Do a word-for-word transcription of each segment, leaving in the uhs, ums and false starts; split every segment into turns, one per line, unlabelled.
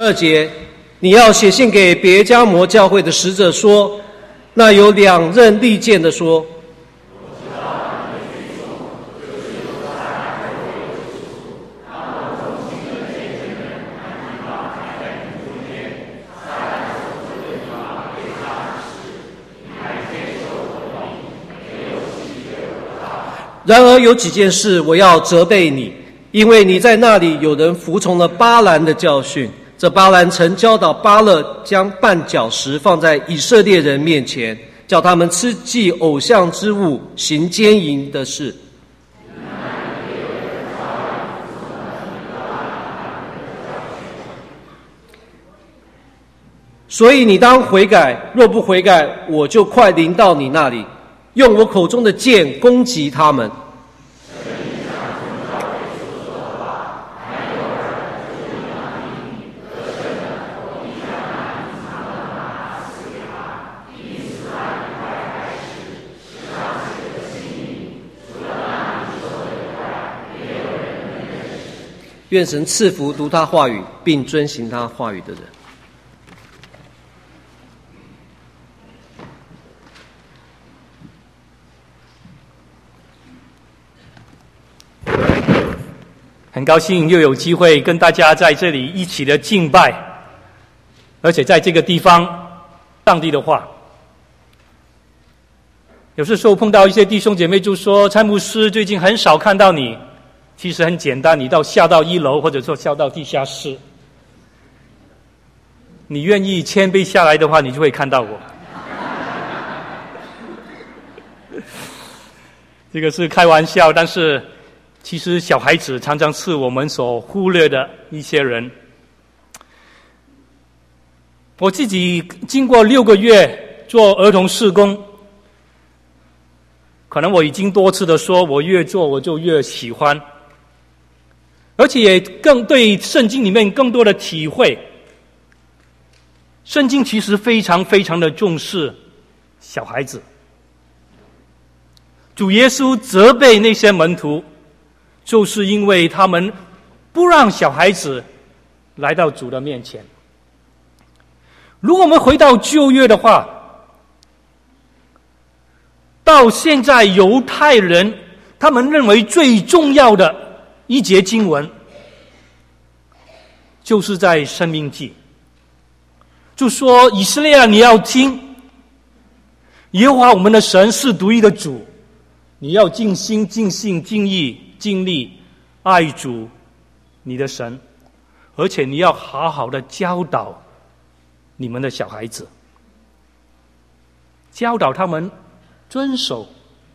二节，你要写信给别迦摩教会的使者说，那有两刃利剑的说，然而有几件事我要责备你，因为你在那里有人服从了巴兰的教训。这巴兰曾教导巴勒将绊脚石放在以色列人面前，叫他们吃祭偶像之物，行奸淫的事。所以你当悔改，若不悔改，我就快临到你那里，用我口中的剑攻击他们。愿神赐福读他话语并遵行他话语的
人。很高兴又有机会跟大家在这里一起的敬拜，而且在这个地方上帝的话。有时候碰到一些弟兄姐妹就说，蔡牧师最近很少看到你。其实很简单，你到下到一楼，或者说下到地下室，你愿意谦卑下来的话，你就会看到我。这个是开玩笑，但是其实小孩子常常是我们所忽略的一些人。我自己经过六个月做儿童事工，可能我已经多次的说，我越做我就越喜欢。而且也更对圣经里面更多的体会。圣经其实非常非常的重视小孩子。主耶稣责备那些门徒，就是因为他们不让小孩子来到主的面前。如果我们回到旧约的话，到现在犹太人他们认为最重要的一节经文就是在申命记，就说以色列啊，你要听，耶和华我们的神是独一的主，你要尽心尽性尽意尽力爱主你的神，而且你要好好的教导你们的小孩子，教导他们遵守，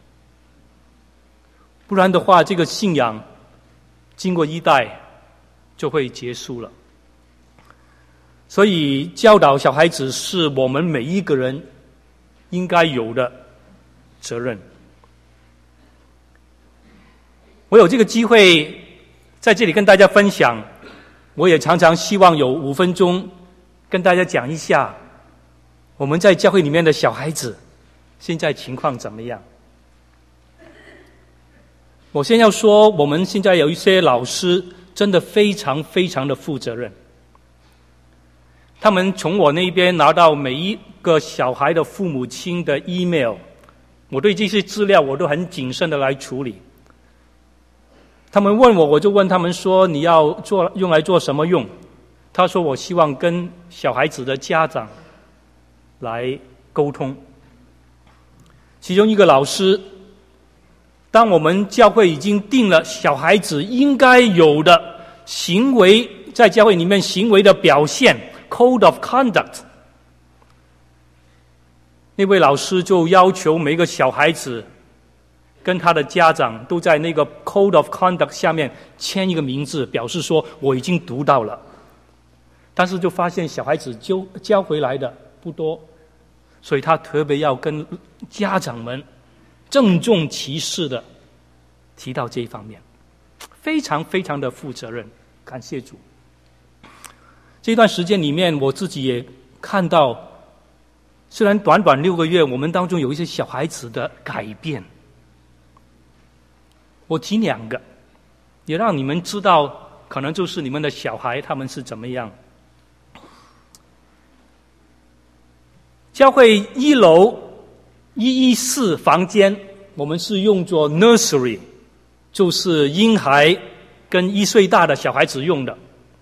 不然的话这个信仰经过一代就会结束了。所以教导小孩子是我们每一个人应该有的责任。我有这个机会在这里跟大家分享，我也常常希望有五分钟跟大家讲一下我们在教会里面的小孩子现在情况怎么样。我先要说，我们现在有一些老师真的非常非常的负责任，他们从我那边拿到每一个小孩的父母亲的 email， 我对这些资料我都很谨慎的来处理。他们问我，我就问他们说，你要做用来做什么用？他说我希望跟小孩子的家长来沟通。其中一个老师，当我们教会已经定了小孩子应该有的行为，在教会里面行为的表现 Code of Conduct， 那位老师就要求每个小孩子跟他的家长都在那个 Code of Conduct 下面签一个名字，表示说我已经读到了。但是就发现小孩子交交回来的不多，所以他特别要跟家长们郑重其事的提到这一方面，非常非常的负责任，感谢主。这段时间里面我自己也看到，虽然短短六个月，我们当中有一些小孩子的改变。我提两个，也让你们知道可能就是你们的小孩他们是怎么样。 教会一楼一一四房间，我们是用作 nursery， 就是婴孩跟一岁大的小孩子用的。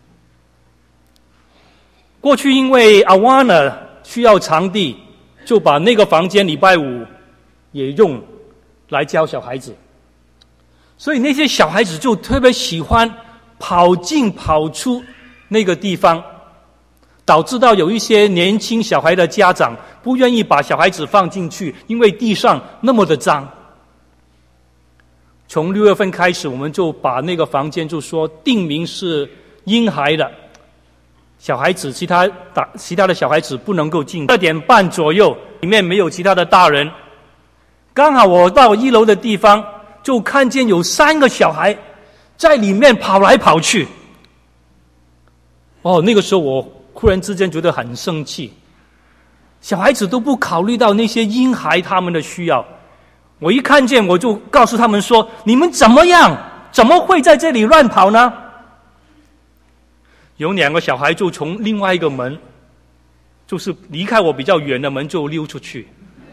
过去因为 Awana 需要场地，就把那个房间礼拜五也用来教小孩子，所以那些小孩子就特别喜欢跑进跑出那个地方，导致到有一些年轻小孩的家长不愿意把小孩子放进去，因为地上那么的脏。从六月份开始，我们就把那个房间就说定名是婴孩的，小孩子其他打其他的小孩子不能够进。二点半左右，里面没有其他的大人，刚好我到一楼的地方，就看见有三个小孩在里面跑来跑去。哦，那个时候我忽然之间觉得很生气，小孩子都不考虑到那些婴孩他们的需要。我一看见我就告诉他们说，你们怎么样？怎么会在这里乱跑呢？有两个小孩就从另外一个门，就是离开我比较远的门就溜出去。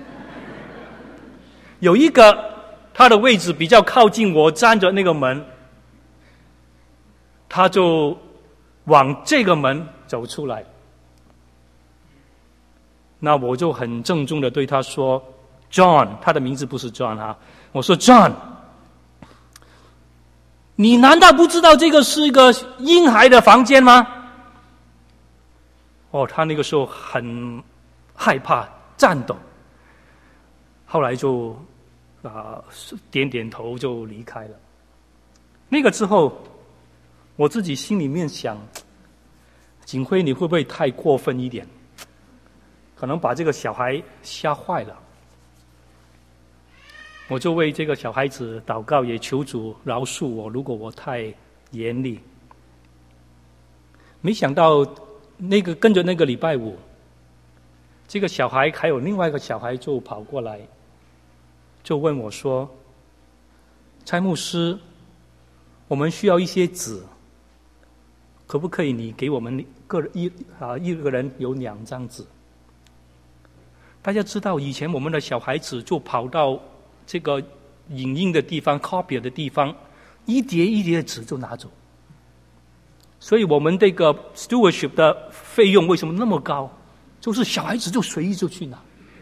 有一个他的位置比较靠近我站着那个门，他就往这个门走出来。那我就很郑重的对他说 John， 他的名字不是 John 啊，我说 John， 你难道不知道这个是一个婴孩的房间吗？哦，他那个时候很害怕颤抖，后来就啊、呃、点点头就离开了。那个之后我自己心里面想，景辉你会不会太过分一点，可能把这个小孩吓坏了。我就为这个小孩子祷告，也求主饶恕我，如果我太严厉。没想到那个跟着那个礼拜五，这个小孩还有另外一个小孩就跑过来，就问我说，蔡牧师，我们需要一些纸，可不可以你给我们个一啊一个人有两张纸？大家知道以前我们的小孩子就跑到这个影印的地方 copy 的地方，一叠一叠的纸就拿走。所以我们这个 stewardship 的费用为什么那么高，就是小孩子就随意就去拿。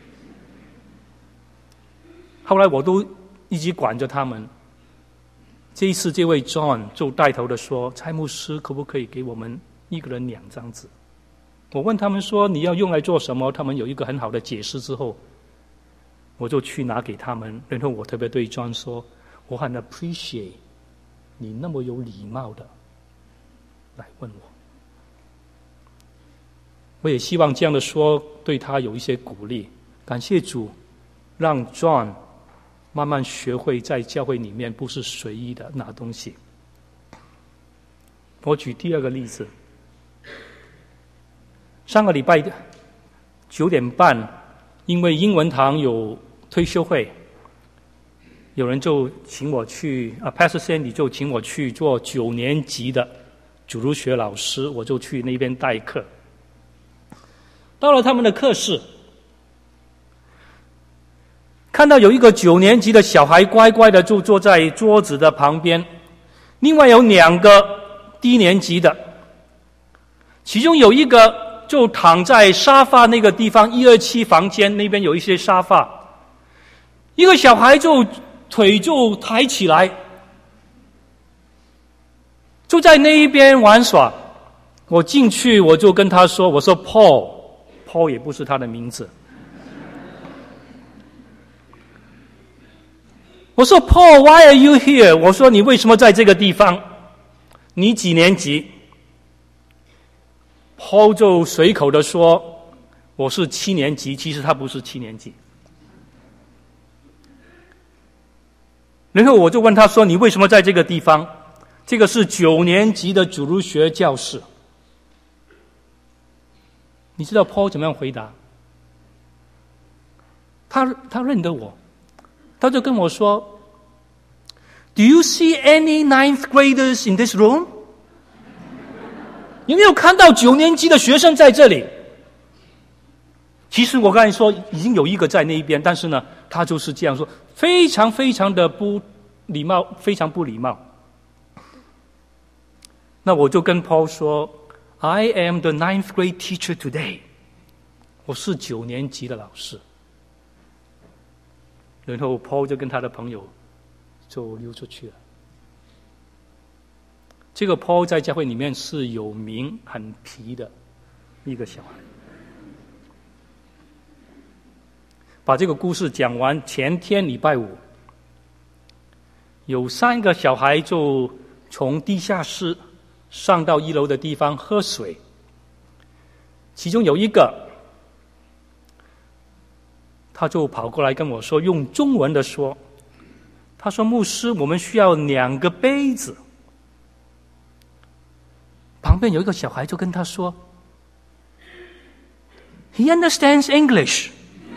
后来我都一直管着他们，这一次这位 John 就带头的说，蔡牧师可不可以给我们一个人两张纸？我问他们说你要用来做什么，他们有一个很好的解释之后，我就去拿给他们。然后我特别对 John 说，我很 appreciate 你那么有礼貌的来问我。我也希望这样的说对他有一些鼓励。感谢主，让 John 慢慢学会在教会里面不是随意的拿东西。我举第二个例子，上个礼拜九点半，因为英文堂有退休会，有人就请我去啊 Pastor Sandy 就请我去做九年级的主日学老师，我就去那边代课。到了他们的课室，看到有一个九年级的小孩乖乖的就坐在桌子的旁边，另外有两个低年级的，其中有一个就躺在沙发那个地方，一二七房间那边有一些沙发，一个小孩就腿就抬起来，就在那一边玩耍。我进去我就跟他说，我说 Paul Paul 也不是他的名字，我说 Paul why are you here， 我说你为什么在这个地方，你几年级？ Paul 就随口的说我是七年级，其实他不是七年级。然后我就问他说，你为什么在这个地方？这个是九年级的主日学教室。你知道 Paul 怎么样回答？他他认得我，他就跟我说 Do you see any ninth graders in this room？ 有没有看到九年级的学生在这里？ 其实我刚才说已经有一个在那一边，但是呢，他就是这样说，非常非常的不礼貌，非常不礼貌。那我就跟 Paul 说 I am the ninth grade teacher today， 我是九年级的老师。然后 Paul 就跟他的朋友就溜出去了。这个 Paul 在教会里面是有名很皮的一个小孩。把这个故事讲完，前天礼拜五，有三个小孩就从地下室上到一楼的地方喝水，其中有一个他就跑过来跟我说，用中文的说，他说牧师，我们需要两个杯子。旁边有一个小孩就跟他说 He understands English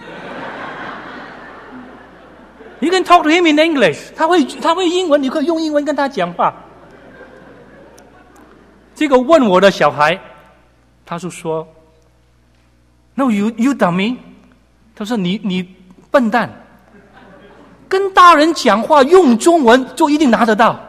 You can talk to him in English 他会他会英文，你可以用英文跟他讲话。这个问我的小孩他就说 No you, you dummy 他说你你笨蛋，跟大人讲话用中文就一定拿得到。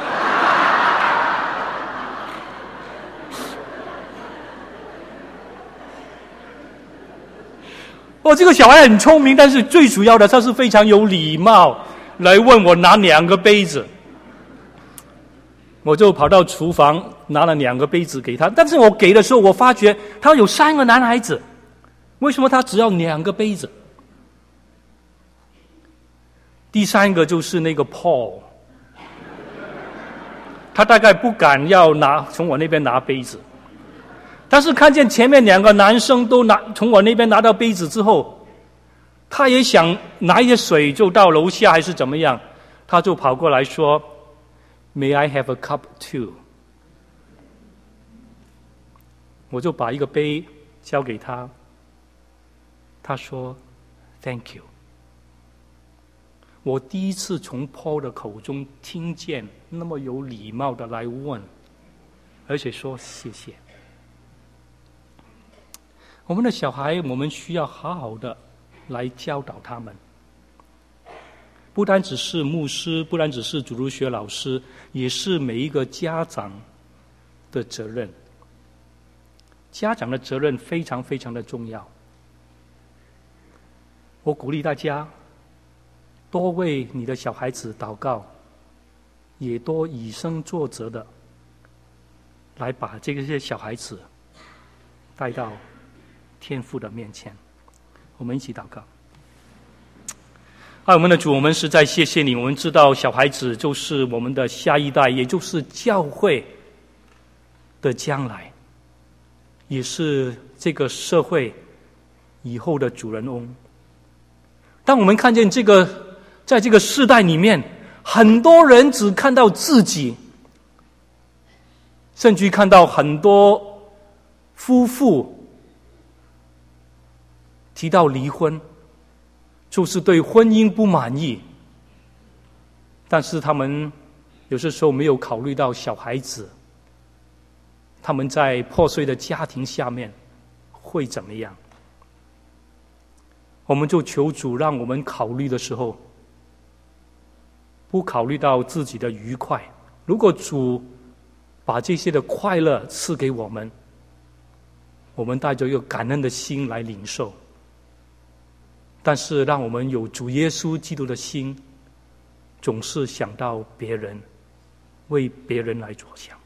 哦，这个小孩很聪明，但是最主要的他是非常有礼貌，来问我拿两个杯子。我就跑到厨房拿了两个杯子给他，但是我给的时候我发觉他有三个男孩子，为什么他只要两个杯子？第三个就是那个 Paul， 他大概不敢要拿从我那边拿杯子，但是看见前面两个男生都拿从我那边拿到杯子之后，他也想拿一些水就到楼下还是怎么样，他就跑过来说 May I have a cup too？ 我就把一个杯交给他，他说 Thank you。 我第一次从 Paul 的口中听见那么有礼貌的来问，而且说谢谢。我们的小孩，我们需要好好的来教导他们，不单只是牧师，不单只是主日学老师，也是每一个家长的责任。家长的责任非常非常的重要。我鼓励大家多为你的小孩子祷告，也多以身作则的来把这些小孩子带到天父的面前。我们一起祷告。爱我们的主，我们实在谢谢你，我们知道小孩子就是我们的下一代，也就是教会的将来，也是这个社会以后的主人翁。当我们看见这个在这个世代里面，很多人只看到自己，甚至看到很多夫妇提到离婚，就是对婚姻不满意，但是他们有些时候没有考虑到小孩子，他们在破碎的家庭下面会怎么样。我们就求主让我们考虑的时候不考虑到自己的愉快，如果主把这些的快乐赐给我们，我们带着一个感恩的心来领受，但是让我们有主耶稣基督的心，总是想到别人，为别人来着想。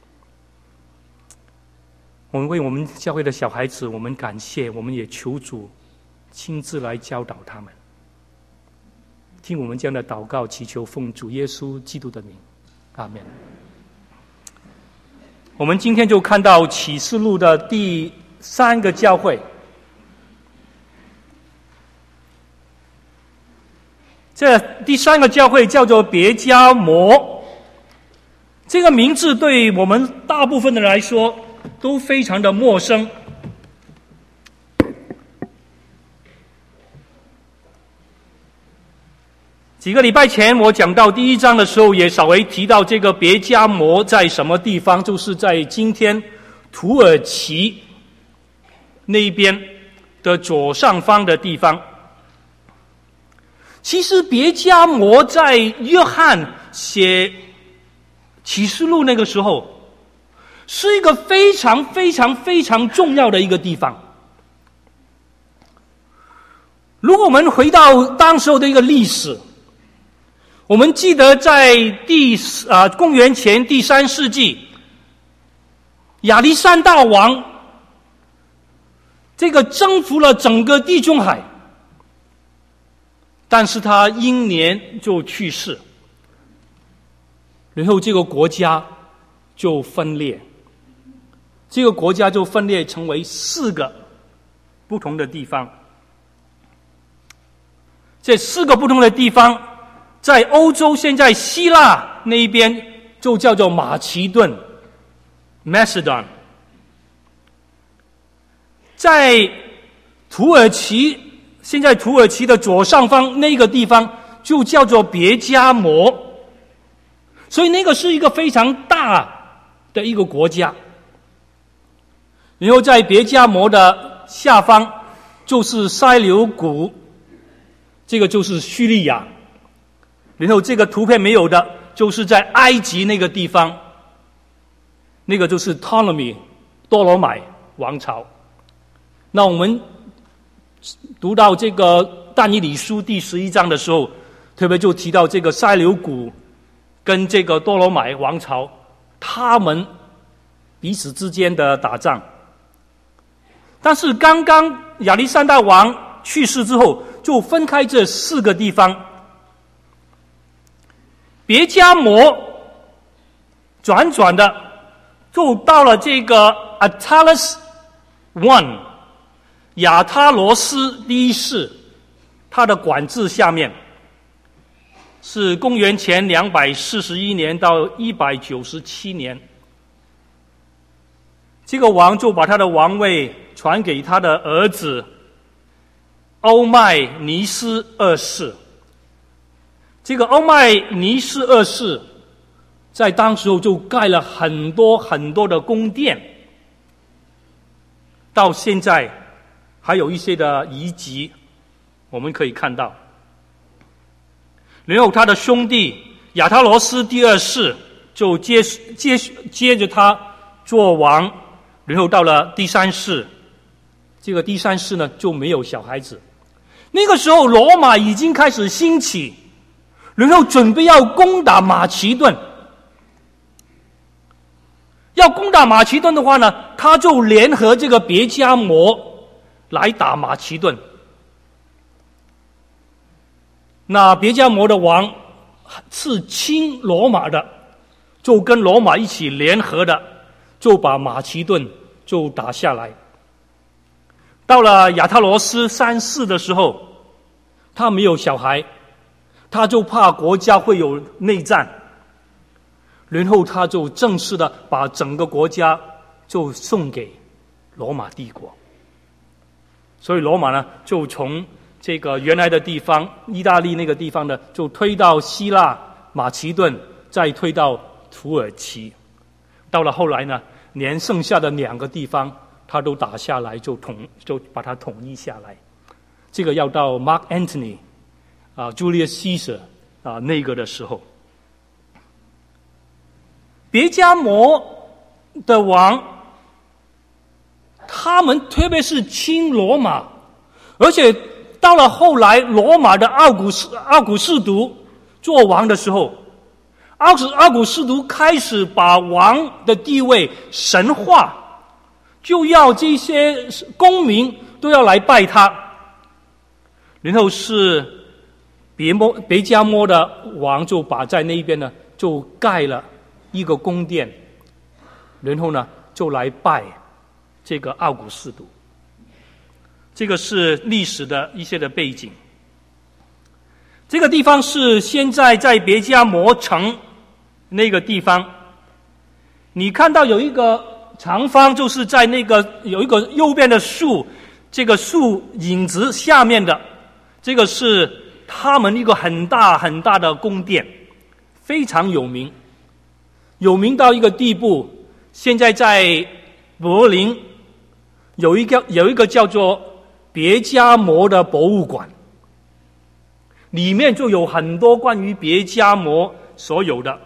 我们为我们教会的小孩子，我们感谢，我们也求主亲自来教导他们。听我们这样的祷告，祈求奉主耶稣基督的名，阿们。我们今天就看到启示录的第三个教会，这第三个教会叫做别迦摩。这个名字对我们大部分的人来说都非常的陌生。几个礼拜前我讲到第一章的时候，也稍微提到这个别迦摩在什么地方，就是在今天土耳其那一边的左上方的地方。其实别迦摩在约翰写启示录那个时候，是一个非常非常非常重要的一个地方。如果我们回到当时候的一个历史，我们记得在第啊公元前第三世纪，亚历山大王这个征服了整个地中海，但是他英年就去世，然后这个国家就分裂，这个国家就分裂成为四个不同的地方。这四个不同的地方，在欧洲现在希腊那一边就叫做马其顿 Macedon， 在土耳其，现在土耳其的左上方那个地方就叫做别迦摩，所以那个是一个非常大的一个国家。然后在别迦摩的下方就是塞琉古，这个就是叙利亚。然后这个图片没有的就是在埃及那个地方，那个就是 Ptolemy 多罗买王朝。那我们读到这个但以理书第十一章的时候，特别就提到这个塞琉古跟这个多罗买王朝他们彼此之间的打仗。但是刚刚亚历山大王去世之后，就分开这四个地方。别迦摩转转的就到了这个 Attalus One 亚他罗斯第一世，他的管制下面，是公元前两百四十一年到一百九十七年。这个王就把他的王位传给他的儿子欧迈尼斯二世。这个欧迈尼斯二世在当时候就盖了很多很多的宫殿，到现在还有一些的遗迹我们可以看到。然后他的兄弟亚他罗斯第二世就接接接着他做王，然后到了第三世，这个第三世呢就没有小孩子。那个时候罗马已经开始兴起，然后准备要攻打马其顿。要攻打马其顿的话呢，他就联合这个别迦摩来打马其顿。那别迦摩的王是亲罗马的，就跟罗马一起联合的，就把马其顿就打下来。到了亚他罗斯三世的时候，他没有小孩，他就怕国家会有内战，然后他就正式的把整个国家就送给罗马帝国。所以罗马呢就从这个原来的地方意大利那个地方呢就推到希腊马其顿，再推到土耳其。到了后来呢，连剩下的两个地方他都打下来，就统就把它统一下来。这个要到 Mark Antony 啊 Julius Caesar 啊那个的时候，别迦摩的王他们特别是亲罗马，而且到了后来罗马的奥古斯奥古斯都做王的时候，奥古奥古斯都开始把王的地位神化，就要这些公民都要来拜他。然后是别摩别迦摩的王就把在那边呢就盖了一个宫殿，然后呢就来拜这个奥古斯都。这个是历史的一些的背景。这个地方是现在在别迦摩城那个地方，你看到有一个长方，就是在那个有一个右边的树，这个树影子下面的，这个是他们一个很大很大的宫殿，非常有名，有名到一个地步，现在在柏林有一个有一个叫做别迦摩的博物馆，里面就有很多关于别迦摩所有的。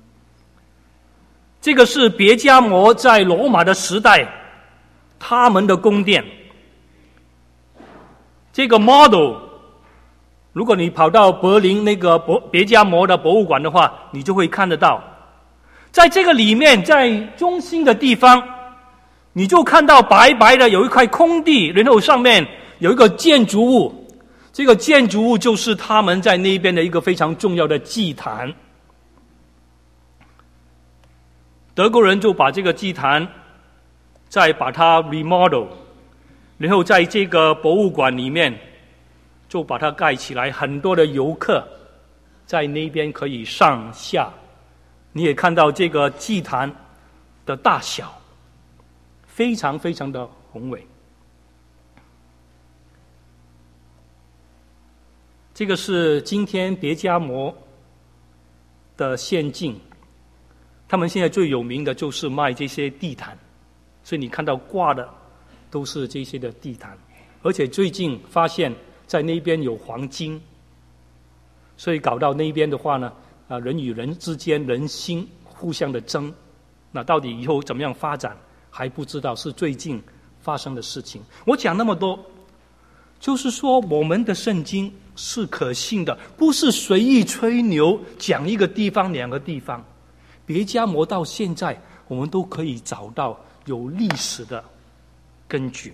这个是别迦摩在罗马的时代他们的宫殿。这个 model， 如果你跑到柏林那个别迦摩的博物馆的话，你就会看得到。在这个里面，在中心的地方，你就看到白白的有一块空地，然后上面有一个建筑物，这个建筑物就是他们在那边的一个非常重要的祭坛。德国人就把这个祭坛再把它 remodel， 然后在这个博物馆里面就把它盖起来，很多的游客在那边可以上下。你也看到这个祭坛的大小非常非常的宏伟。这个是今天别迦摩的现境，他们现在最有名的就是卖这些地毯，所以你看到挂的都是这些的地毯，而且最近发现在那边有黄金，所以搞到那边的话呢，啊，人与人之间人心互相的争，那到底以后怎么样发展还不知道，是最近发生的事情。我讲那么多，就是说我们的圣经是可信的，不是随意吹牛讲一个地方两个地方。别迦摩到现在我们都可以找到有历史的根据。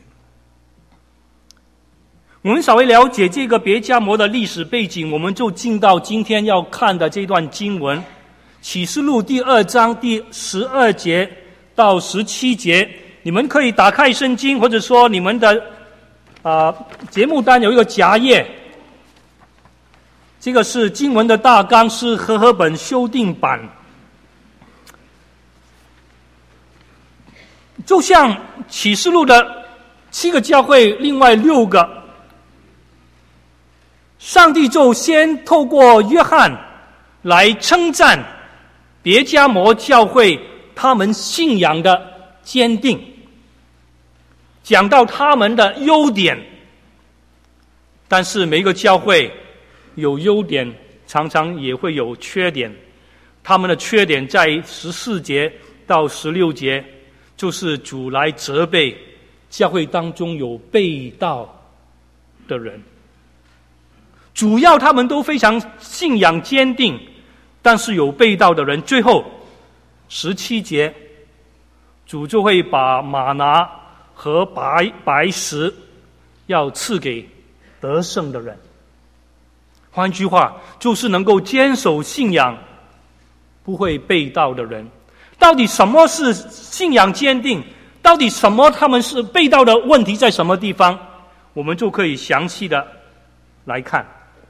我们稍微了解这个别迦摩的历史背景，我们就进到今天要看的这段经文，启示录第二章第十二节到十七节。你们可以打开圣经，或者说你们的啊、呃、节目单有一个夹页，这个是经文的大纲，是和合本修订版。就像启示录的七个教会，另外六个，上帝就先透过约翰来称赞别迦摩教会他们信仰的坚定，讲到他们的优点。但是每一个教会有优点，常常也会有缺点。他们的缺点在十四节到十六节，就是主来责备教会当中有背道的人。主要他们都非常信仰坚定，但是有背道的人。最后十七节，主就会把玛拿和白白石要赐给得胜的人。换句话，就是能够坚守信仰不会背道的人。到底什么是信仰坚定？到底什么他们是背道的问题在什么地方？我们就可以详细的来看。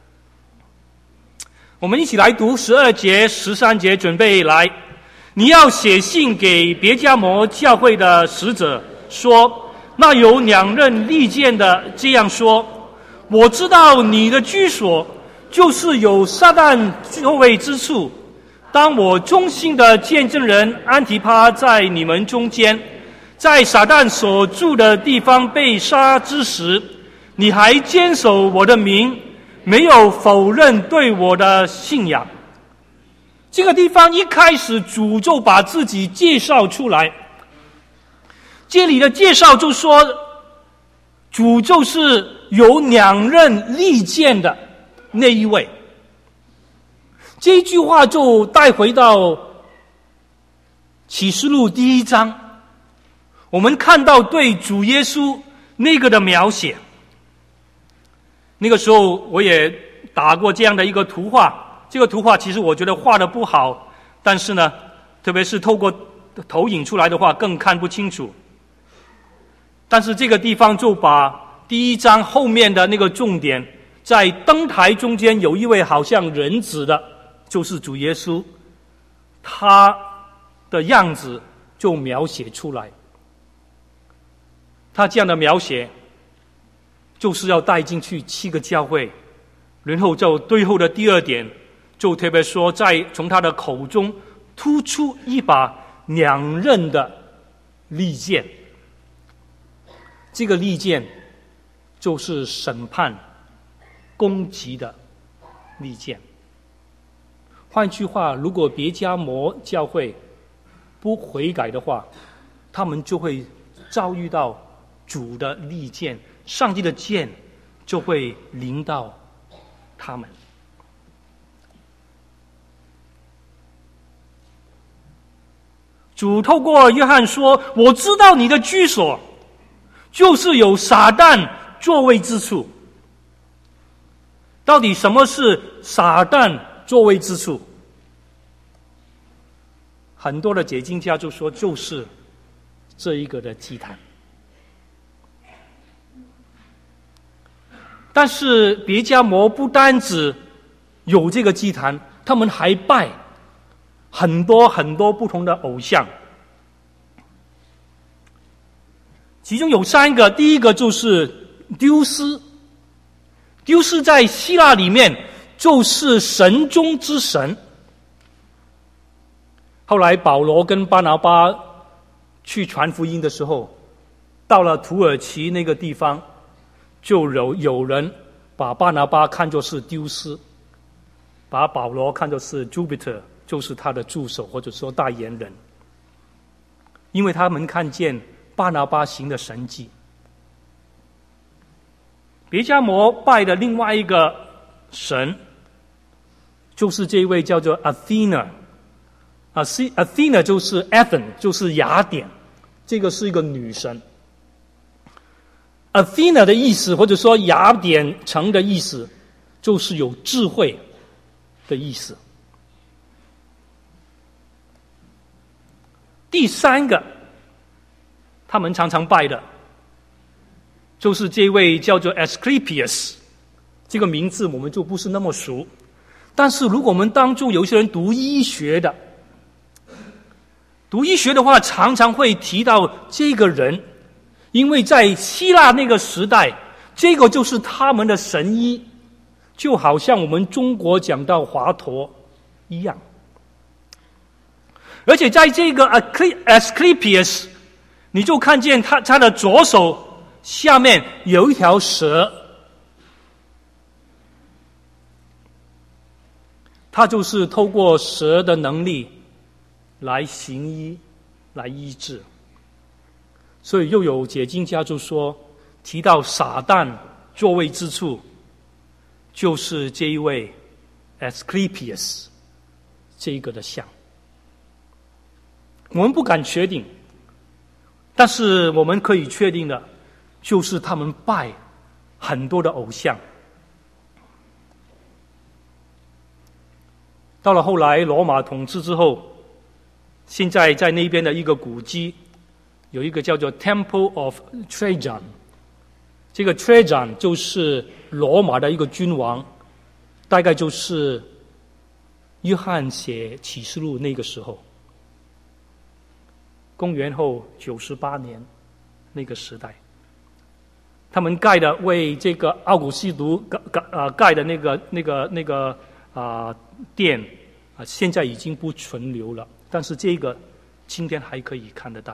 我们一起来读十二节、十三节，准备来。你要写信给别迦摩教会的使者，说：那有两刃利剑的这样说，我知道你的居所就是有撒旦作为之处。当我忠心的见证人安提帕在你们中间，在撒旦所住的地方被杀之时，你还坚守我的名，没有否认对我的信仰。这个地方一开始主就把自己介绍出来，这里的介绍就说主就是有两刃利剑的那一位。这一句话就带回到启示录第一章，我们看到对主耶稣那个的描写。那个时候我也打过这样的一个图画，这个图画其实我觉得画得不好，但是呢，特别是透过投影出来的话更看不清楚。但是这个地方就把第一章后面的那个重点，在灯台中间有一位好像人子的，就是主耶稣，他的样子就描写出来。他这样的描写就是要带进去七个教会，然后就最后的第二点就特别说，在从他的口中突出一把两刃的利剑。这个利剑就是审判、攻击的利剑。换句话，如果别迦摩教会不悔改的话，他们就会遭遇到主的利剑，上帝的剑就会临到他们。主透过约翰说：“我知道你的居所，就是有撒旦座位之处。”到底什么是撒旦座位之处？很多的解经家就说，就是这一个的祭坛。但是别迦摩不单只有这个祭坛，他们还拜很多很多不同的偶像，其中有三个。第一个就是丢斯，丢斯在希腊里面就是神中之神。后来保罗跟巴拿巴去传福音的时候，到了土耳其那个地方，就有有人把巴拿巴看作是丢斯，把保罗看作是 Jupiter， 就是他的助手或者说代言人，因为他们看见巴拿巴行的神迹。别迦摩拜的另外一个神，就是这位叫做 Athena。Athena 就是 Athens， 就是雅典，这个是一个女神。Athena 的意思，或者说雅典城的意思，就是有智慧的意思。第三个，他们常常拜的，就是这位叫做 Asclepius， 这个名字我们就不是那么熟。但是如果我们当中有些人读医学的，读医学的话，常常会提到这个人，因为在希腊那个时代，这个就是他们的神医，就好像我们中国讲到华佗一样。而且在这个 Asclepius， 你就看见他他的左手下面有一条蛇，他就是透过蛇的能力来行医，来医治。所以又有解经家就说，提到撒旦座位之处，就是这一位 Asclepius 这一个的像。我们不敢确定，但是我们可以确定的，就是他们拜很多的偶像。到了后来罗马统治之后，现在在那边的一个古迹，有一个叫做 Temple of Trajan， 这个 Trajan 就是罗马的一个君王，大概就是约翰写启示录那个时候，公元后九十八年那个时代，他们盖的为这个奥古斯都盖盖啊盖的那个那个那个啊殿啊，现在已经不存留了，但是这个今天还可以看得到。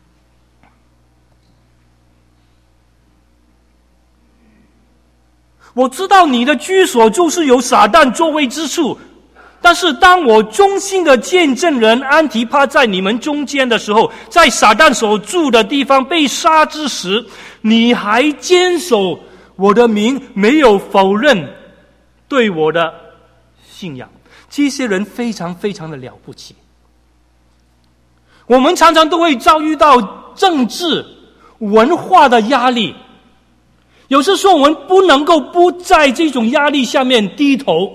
我知道你的居所就是有撒旦座位之处，但是当我忠心的见证人安提帕在你们中间的时候，在撒旦所住的地方被杀之时，你还坚守我的名，没有否认对我的信仰。这些人非常非常的了不起。我们常常都会遭遇到政治文化的压力，有时说我们不能够不在这种压力下面低头。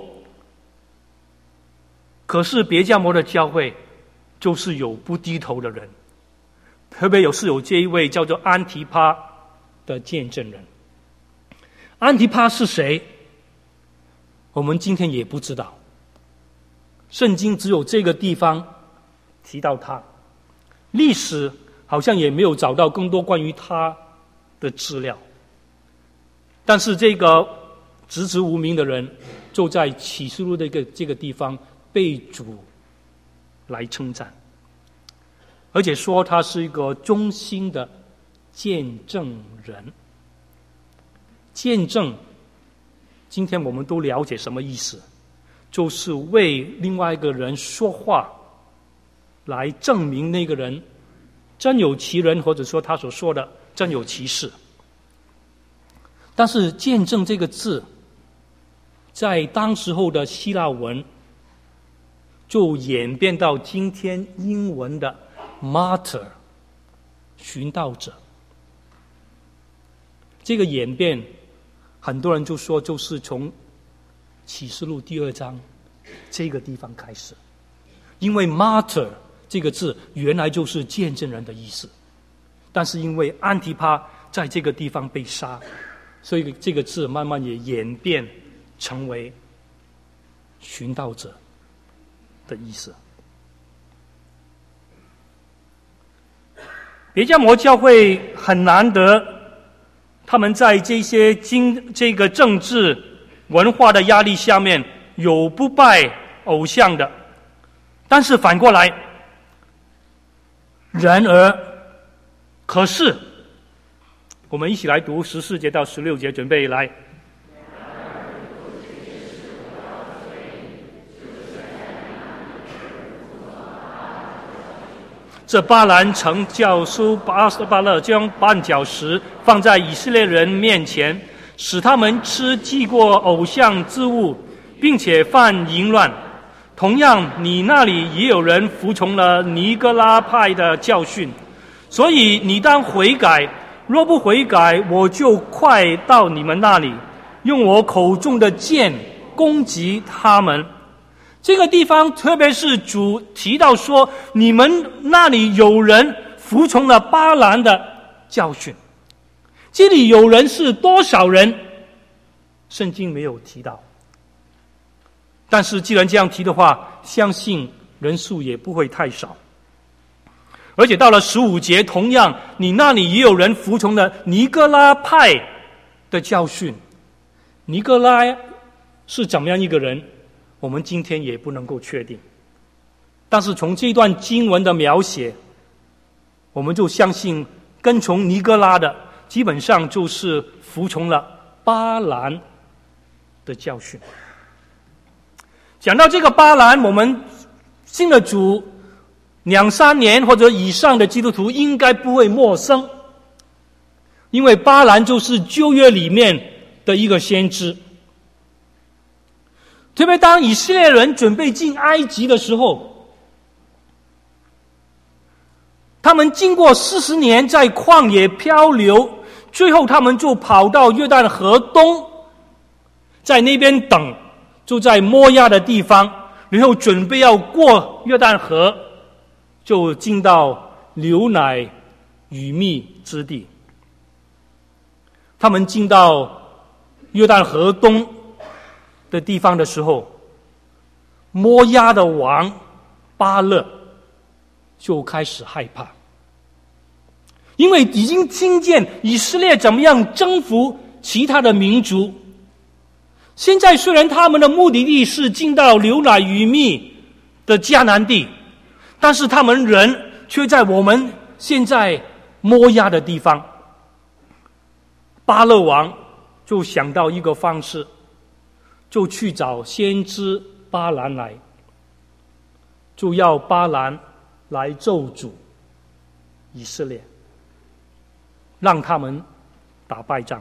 可是别迦摩的教会就是有不低头的人，特别有是有这一位叫做安提帕的见证人。安提帕是谁？我们今天也不知道，圣经只有这个地方提到他，历史好像也没有找到更多关于他的资料。但是这个籍籍无名的人，就在启示录的一个这个地方被主来称赞，而且说他是一个忠心的见证人。 见证，今天我们都了解什么意思，就是为另外一个人说话，来证明那个人真有其人，或者说他所说的真有其事。但是见证这个字在当时候的希腊文就演变到今天英文的 martyr 寻道者。这个演变很多人就说就是从启示录第二章这个地方开始，因为 martyr 这个字原来就是见证人的意思，但是因为安提帕在这个地方被杀，所以这个字慢慢也演变成为寻道者的意思。别迦摩教会很难得，他们在这些经这个政治文化的压力下面有不拜偶像的，但是反过来，然而可是我们一起来读十四节到十六节，准备来。这巴兰曾教书巴巴勒将绊脚石放在以色列人面前，使他们吃祭过偶像之物，并且犯淫乱。同样，你那里也有人服从了尼哥拉派的教训，所以你当悔改。若不悔改，我就快到你们那里，用我口中的剑攻击他们。这个地方特别是主提到说，你们那里有人服从了巴兰的教训。这里有人是多少人，圣经没有提到，但是既然这样提的话，相信人数也不会太少。而且到了十五节，同样你那里也有人服从了尼哥拉派的教训。尼哥拉是怎么样一个人，我们今天也不能够确定，但是从这段经文的描写，我们就相信跟从尼哥拉的基本上就是服从了巴兰的教训。讲到这个巴兰，我们信了主两三年或者以上的基督徒应该不会陌生，因为巴兰就是旧约里面的一个先知。特别当以色列人准备进埃及的时候，他们经过四十年在旷野漂流，最后他们就跑到约旦河东，在那边等，就在摩押的地方，然后准备要过约旦河，就进到流奶与蜜之地。他们进到约旦河东的地方的时候，摩押的王巴勒就开始害怕，因为已经听见以色列怎么样征服其他的民族。现在虽然他们的目的地是进到流奶与蜜的迦南地，但是他们人却在我们现在摩押的地方。巴勒王就想到一个方式，就去找先知巴兰来，就要巴兰来咒诅以色列，让他们打败仗。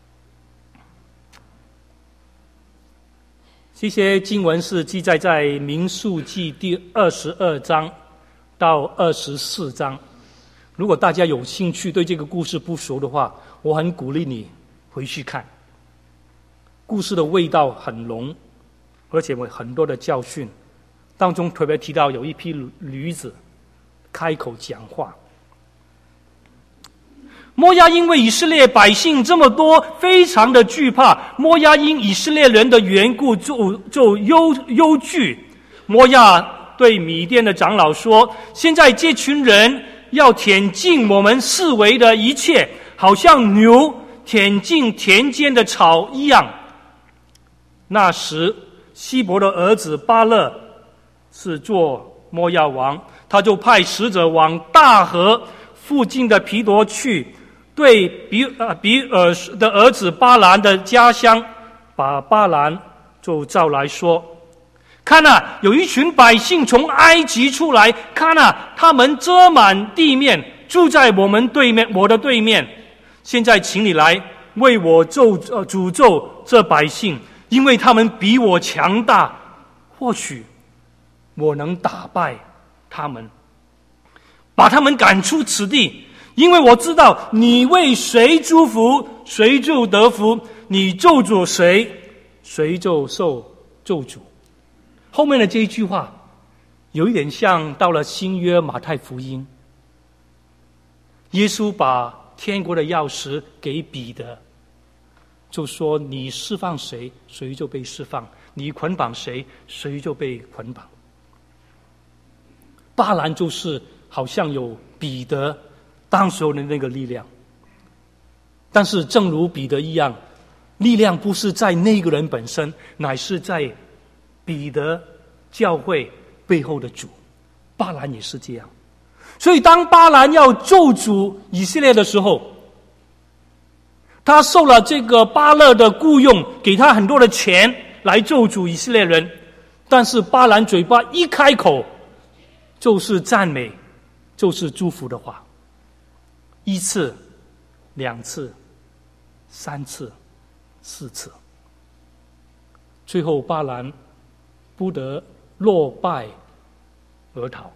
这些经文是记载在民数记第二十二章到二十四章。如果大家有兴趣，对这个故事不熟的话，我很鼓励你回去看。故事的味道很浓，而且有很多的教训，当中特别提到有一批驴子开口讲话。摩押因为以色列百姓这么多，非常的惧怕。摩押因以色列人的缘故就就忧忧惧。摩押对米甸的长老说：“现在这群人要舔尽我们四围的一切，好像牛舔尽田间的草一样。”那时，希伯的儿子巴勒是做摩押王，他就派使者往大河附近的皮夺去。 对比呃比尔的儿子巴兰的家乡，把巴兰就召来说：看啊，有一群百姓从埃及出来，看啊，他们遮满地面，住在我们对面，我的对面。现在请你来为我咒呃诅咒这百姓，因为他们比我强大，或许我能打败他们，把他们赶出此地。因为我知道你为谁祝福，谁就得福；你咒诅谁，谁就受咒诅。后面的这一句话有一点像到了新约马太福音，耶稣把天国的钥匙给彼得，就说你释放谁，谁就被释放；你捆绑谁，谁就被捆绑。巴兰就是好像有彼得当时候的那个力量，但是正如彼得一样，力量不是在那个人本身，乃是在彼得教会背后的主。巴兰也是这样。所以当巴兰要咒诅以色列的时候，他受了这个巴勒的雇用，给他很多的钱来咒诅以色列人，但是巴兰嘴巴一开口就是赞美，就是祝福的话。一次，两次，三次，四次，最后巴兰不得落败而逃。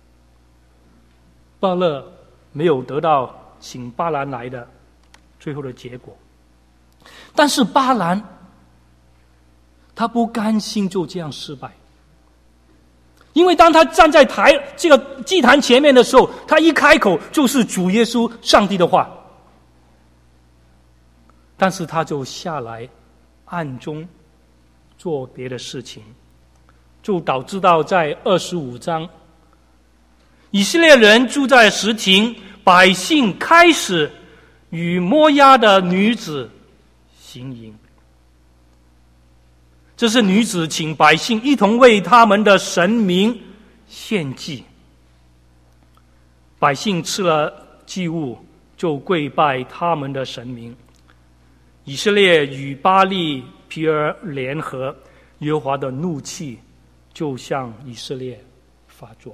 巴勒没有得到请巴兰来的最后的结果，但是巴兰他不甘心就这样失败，因为当他站在台这个祭坛前面的时候，他一开口就是主耶稣上帝的话，但是他就下来暗中做别的事情，就导致到在二十五章，以色列人住在什亭，百姓开始与摩押的女子行淫。这是女子请百姓一同为他们的神明献祭，百姓吃了祭物就跪拜他们的神明。以色列与巴力毗尔联合，耶和华的怒气就向以色列发作。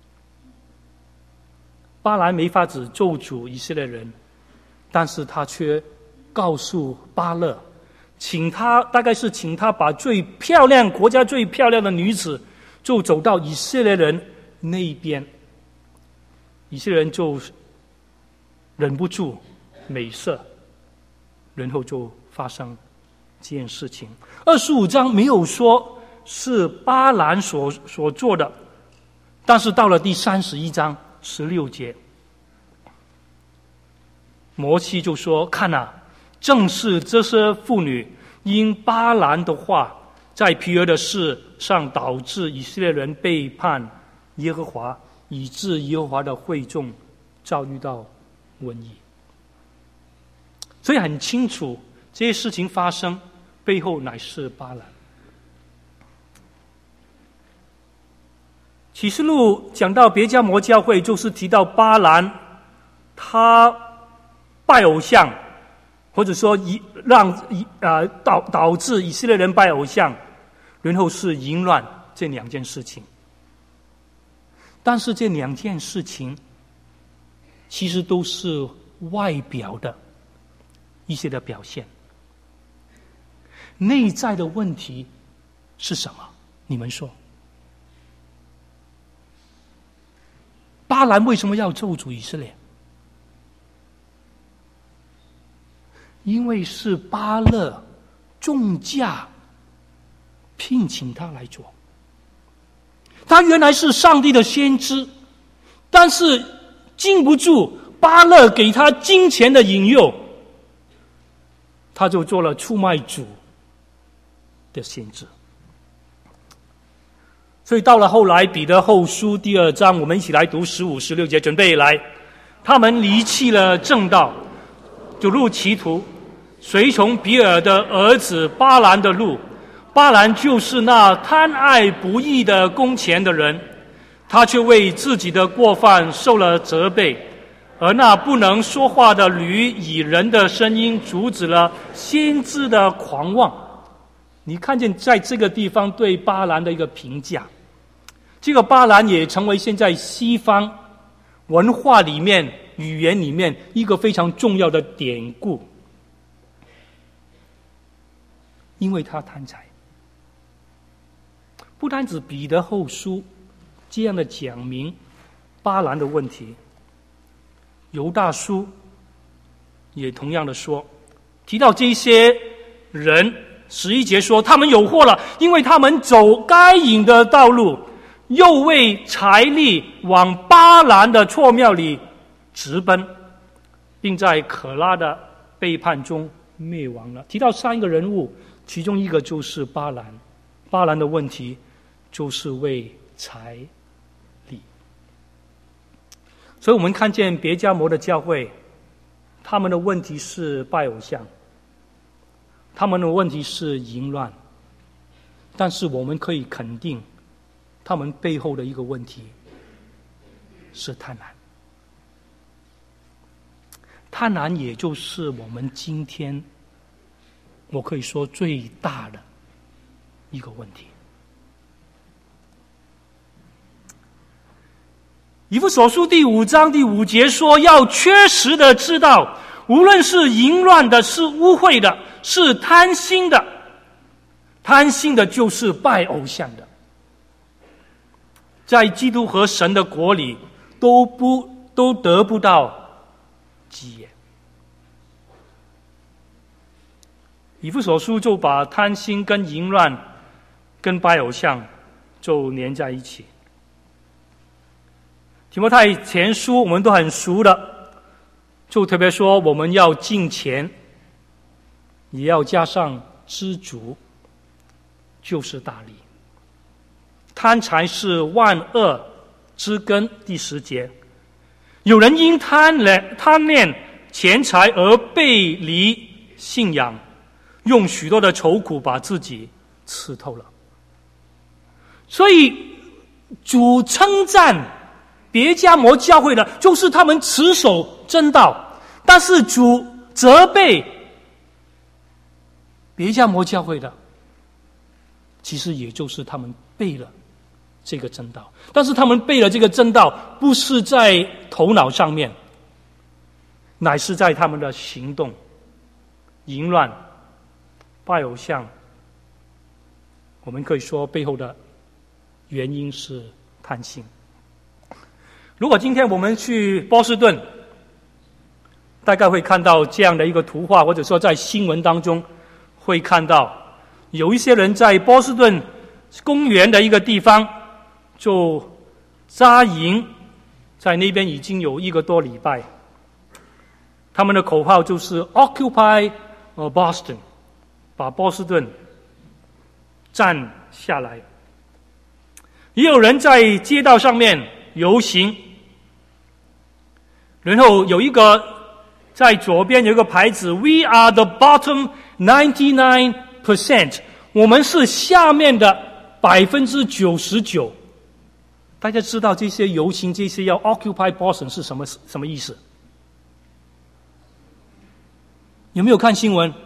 巴兰没法子咒诅以色列人，但是他却告诉巴勒，请他大概是请他把最漂亮国家最漂亮的女子就走到以色列人那一边，以色列人就忍不住美色，然后就发生这件事情。二十五章没有说是巴兰所所做的，但是到了第三十一章十六节，摩西就说：看啊，正是这些妇女因巴兰的话，在毗尔的事上导致以色列人背叛耶和华，以致耶和华的会众遭遇到瘟疫。所以很清楚，这些事情发生背后乃是巴兰。启示录讲到别迦摩教会，就是提到巴兰他拜偶像，或者说以让以呃导导致以色列人拜偶像，然后是淫乱这两件事情。但是这两件事情其实都是外表的一些的表现，内在的问题是什么？你们说，巴兰为什么要咒诅以色列？因为是巴勒重价聘请他来做，他原来是上帝的先知，但是禁不住巴勒给他金钱的引诱，他就做了出卖主的先知。所以到了后来彼得后书第二章，我们一起来读十五、十六节，准备来。他们离弃了正道，就入歧途，随从比尔的儿子巴兰的路。巴兰就是那贪爱不义的工钱的人，他却为自己的过犯受了责备， 而那不能说话的驴以人的声音阻止了先知的狂妄。你看见在这个地方对巴兰的一个评价，这个巴兰也成为现在西方文化里面、语言里面一个非常重要的典故，因为他贪财。不单指彼得后书这样的讲明巴兰的问题，犹大书也同样的说，提到这些人，十一节说他们有祸了，因为他们走该隐的道路，又为财力往巴兰的错庙里直奔，并在可拉的背叛中灭亡了。提到三个人物，其中一个就是巴兰。巴兰的问题就是为财力。所以我们看见别迦摩的教会，他们的问题是拜偶像，他们的问题是淫乱，但是我们可以肯定他们背后的一个问题是贪婪。贪婪也就是我们今天我可以说最大的一个问题。以弗所书第五章第五节说，要确实的知道，无论是淫乱的，是污秽的，是贪心的，贪心的就是拜偶像的，在基督和神的国里都不都得不到基业。以弗所书就把贪心跟淫乱跟拜偶像就连在一起。提摩太前书我们都很熟的，就特别说我们要敬虔，也要加上知足，就是大利。贪财是万恶之根，第十节。有人因贪恋贪恋钱财而背离信仰，用许多的愁苦把自己刺透了。所以主称赞别迦摩教会的就是他们持守真道，但是主责备别迦摩教会的，其实也就是他们背了这个真道，但是他们背了这个真道不是在头脑上面，乃是在他们的行动，淫乱、拜偶像，我们可以说背后的原因是贪心。如果今天我们去波士顿，大概会看到这样的一个图画，或者说在新闻当中会看到有一些人在波士顿公园的一个地方就扎营，在那边已经有一个多礼拜，他们的口号就是 Occupy Boston， 把波士顿占下来。也有人在街道上面游行，然后有一个在左边有一个牌子 We are the bottom ninety-nine percent， 我们是下面的百分之九十九。大家知道这些游行，这些要 Occupy Boston 是什么什么意思？有没有看新闻？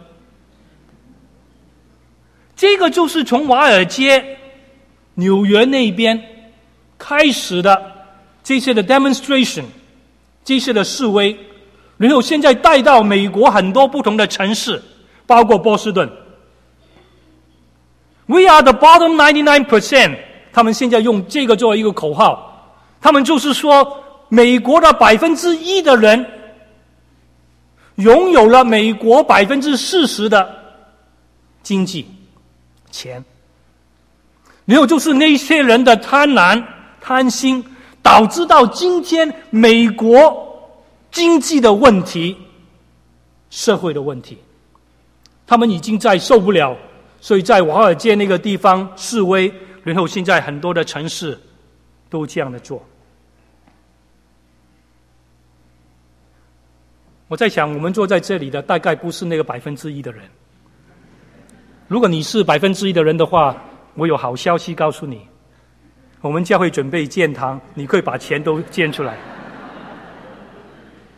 这个就是从华尔街、纽约那边开始的这些的 demonstration， 这些的示威，然后现在带到美国很多不同的城市，包括波士顿。We are the bottom ninety-nine percent， 他们现在用这个作为一个口号，他们就是说美国的百分之一的人拥有了美国百分之四十的经济钱，然后就是那些人的贪婪、贪心，导致到今天美国经济的问题、社会的问题，他们已经再受不了，所以在华尔街那个地方示威，然后现在很多的城市都这样的做。我在想，我们坐在这里的大概不是那个百分之一的人。如果你是百分之一的人的话，我有好消息告诉你，我们教会准备建堂，你可以把钱都建出来。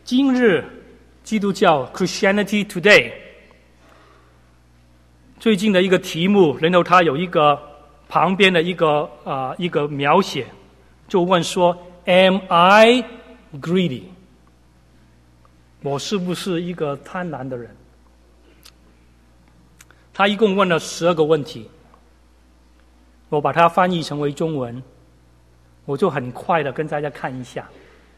今日基督教 Christianity Today 最近的一个题目，然后它有一个旁边的一个啊、呃、一个描写，就问说 Am I greedy？ 我是不是一个贪婪的人？他一共问了十二个问题，我把它翻译成为中文，我就很快的跟大家看一下。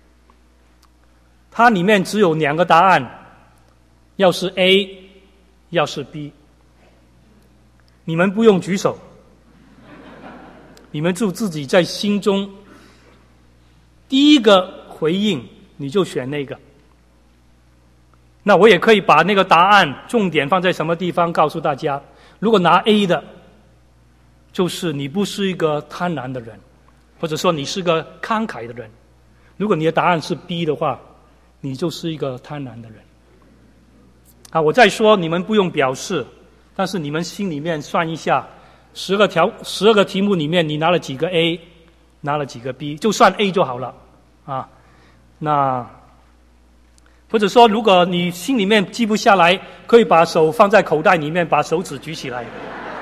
它里面只有两个答案，要是 A， 要是 B。你们不用举手，你们就自己在心中第一个回应，你就选那个。那我也可以把那个答案重点放在什么地方告诉大家。如果拿 A 的，就是你不是一个贪婪的人，或者说你是个慷慨的人。如果你的答案是 B 的话，你就是一个贪婪的人。啊，我再说，你们不用表示，但是你们心里面算一下，十个条十二个题目里面，你拿了几个 A， 拿了几个 B， 就算 A 就好了。啊，那或者说，如果你心里面记不下来，可以把手放在口袋里面，把手指举起来。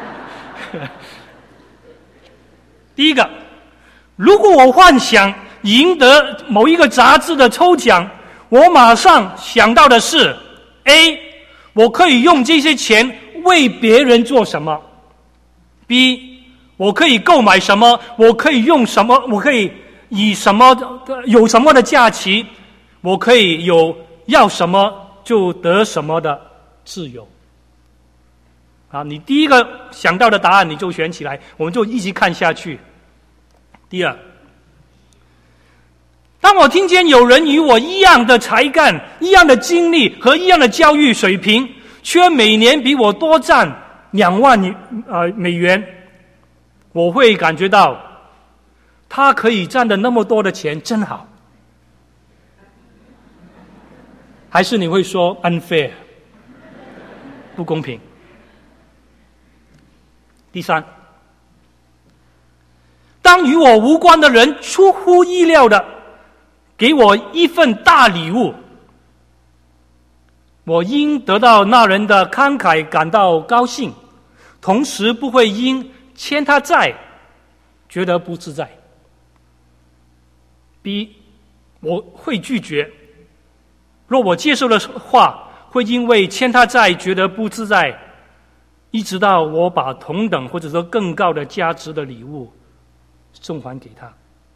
第一个，如果我幻想赢得某一个杂志的抽奖，我马上想到的是 A， 我可以用这些钱为别人做什么。 B， 我可以购买什么，我可以用什么，我可以以什么有什么的假期，我可以有要什么就得什么的自由。啊，你第一个想到的答案你就选起来，我们就一起看下去。第二，当我听见有人与我一样的才干、一样的经历和一样的教育水平，却每年比我多赚两万呃美元，我会感觉到他可以赚的那么多的钱真好。还是你会说 unfair， 不公平。第三，当与我无关的人出乎意料的给我一份大礼物，我因得到那人的慷慨感到高兴，同时不会因欠他债觉得不自在。 B， 我会拒绝，若我接受的话，会因为欠他债觉得不自在，一直到我把同等或者说更高的价值的礼物送还给他。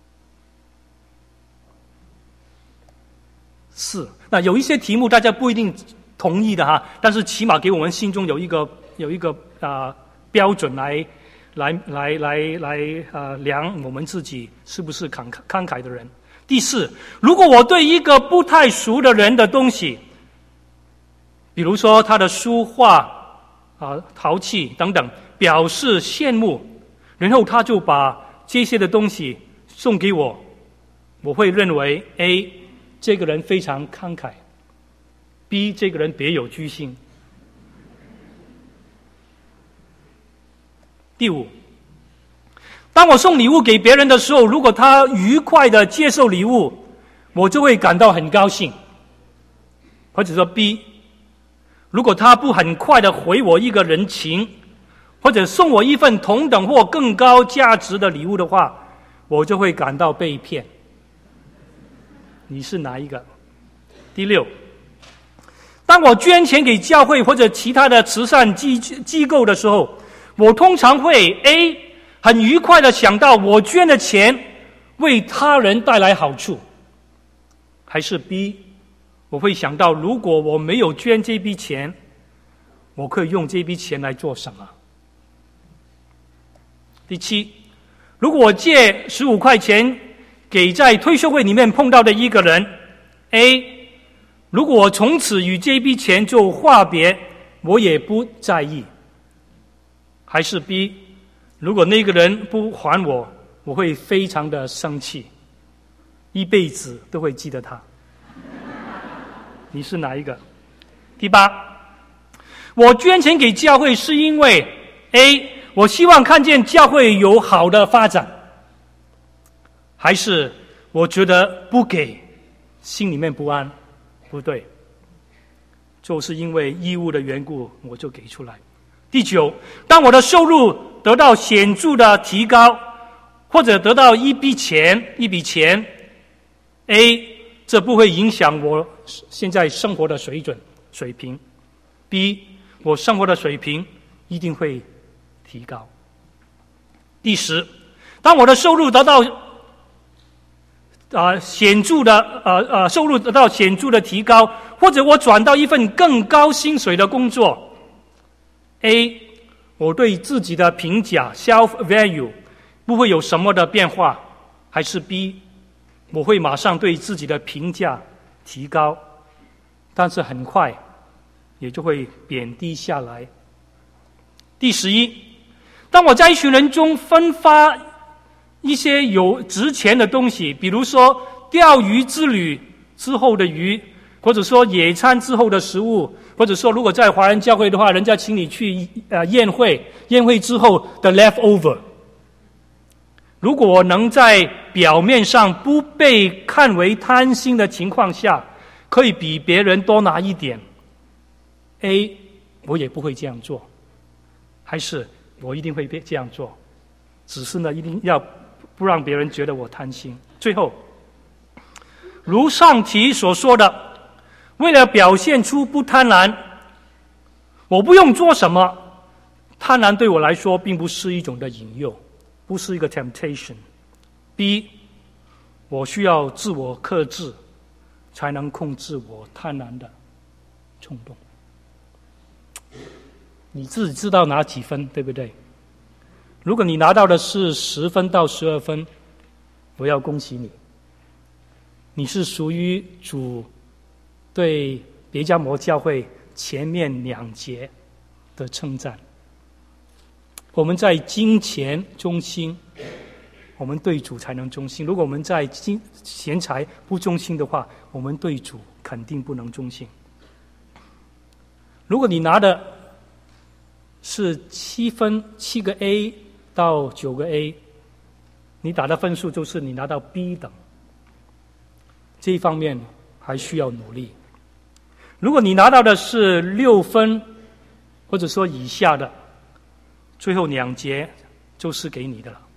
四，那有一些题目大家不一定同意的哈，但是起码给我们心中有一个有一个啊、呃、标准来来来来来啊、呃、量我们自己是不是慷慷慨的人。第四，如果我对一个不太熟的人的东西，比如说他的书画啊、陶器等等，表示羡慕，然后他就把这些的东西送给我，我会认为 A， 这个人非常慷慨， B， 这个人别有居心。第五，当我送礼物给别人的时候，如果他愉快的接受礼物，我就会感到很高兴。或者说 B， 如果他不很快的回我一个人情，或者送我一份同等或更高价值的礼物的话，我就会感到被骗。你是哪一个？第六，当我捐钱给教会或者其他的慈善机机构的时候，我通常会 A，很愉快的想到我捐的钱为他人带来好处。还是 B， 我会想到如果我没有捐这笔钱，我可以用这笔钱来做什么。第七，如果我借十五块钱给在退休会里面碰到的一个人 A， 如果我从此与这笔钱就话别，我也不在意。还是 B，如果那个人不还我，我会非常的生气，一辈子都会记得他。你是哪一个？第八，我捐钱给教会是因为 A， 我希望看见教会有好的发展。还是我觉得不给心里面不安， 不对，就是因为义务的缘故，我就给出来。第九，当我的收入得到显著的提高，或者得到一笔钱，一笔钱 ，A， 这不会影响我现在生活的水准水平 ；B， 我生活的水平一定会提高。第十，当我的收入得到啊、呃、显著的呃呃收入得到显著的提高，或者我转到一份更高薪水的工作 ，A， 我对自己的评价 self value 不会有什么的变化，还是 B， 我会马上对自己的评价提高，但是很快也就会贬低下来。第十一，当我在一群人中分发一些有值钱的东西，比如说钓鱼之旅之后的鱼，或者说野餐之后的食物，或者说如果在华人教会的话，人家请你去呃宴会，宴会之后的 leftover， 如果我能在表面上不被看为贪心的情况下，可以比别人多拿一点 ，A， 我也不会这样做，还是我一定会这样做，只是呢，一定要不让别人觉得我贪心。最后，如上题所说的，为了表现出不贪婪，我不用做什么。贪婪对我来说并不是一种的引诱，不是一个 temptation。B， 我需要自我克制，才能控制我贪婪的冲动。你自己知道拿几分，对不对？如果你拿到的是十分到十二分，我要恭喜你，你是属于主对别迦摩教会前面两节的称赞。我们在金钱忠心，我们对主才能忠心；如果我们在金钱财不忠心的话，我们对主肯定不能忠心。如果你拿的是七分，七个 A 到九个 A， 你打的分数就是你拿到 B 等，这一方面还需要努力。如果你拿到的是六分，或者说以下的，最后两节就是给你的了。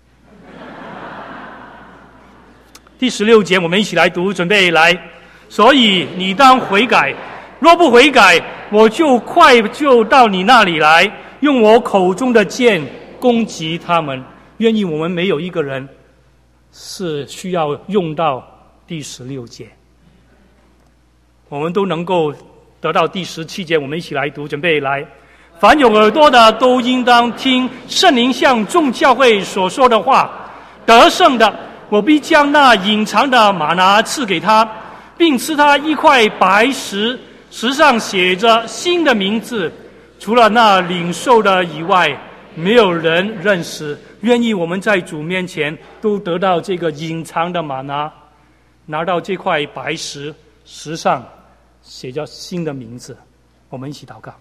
第十六节我们一起来读，准备来。所以你当悔改，若不悔改，我就快就到你那里来，用我口中的剑攻击他们。愿意我们没有一个人是需要用到第十六节，我们都能够得到第十七节。我们一起来读，准备来。凡有耳朵的都应当听圣灵向众教会所说的话。得胜的，我必将那隐藏的玛拿赐给他，并赐他一块白石，石上写着新的名字，除了那领受的以外，没有人认识。愿意我们在主面前都得到这个隐藏的玛拿，拿到这块白石，石上写着新的名字。我们一起祷告。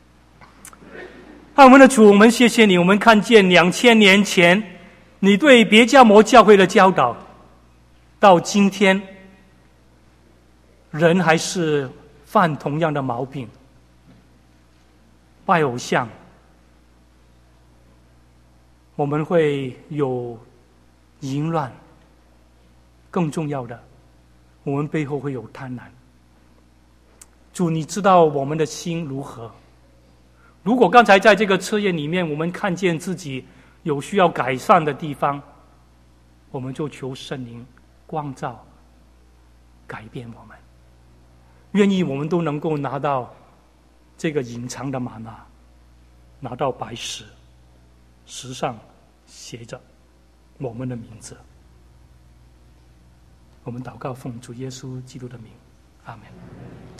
爱我们的主，我们谢谢你，我们看见两千年前你对别迦摩教会的教导，到今天人还是犯同样的毛病，拜偶像，我们会有淫乱，更重要的，我们背后会有贪婪。主，你知道我们的心如何。如果刚才在这个测验里面，我们看见自己有需要改善的地方，我们就求圣灵光照，改变我们。愿意我们都能够拿到这个隐藏的玛拿，拿到白石，石上写着我们的名字。我们祷告奉主耶稣基督的名，阿们。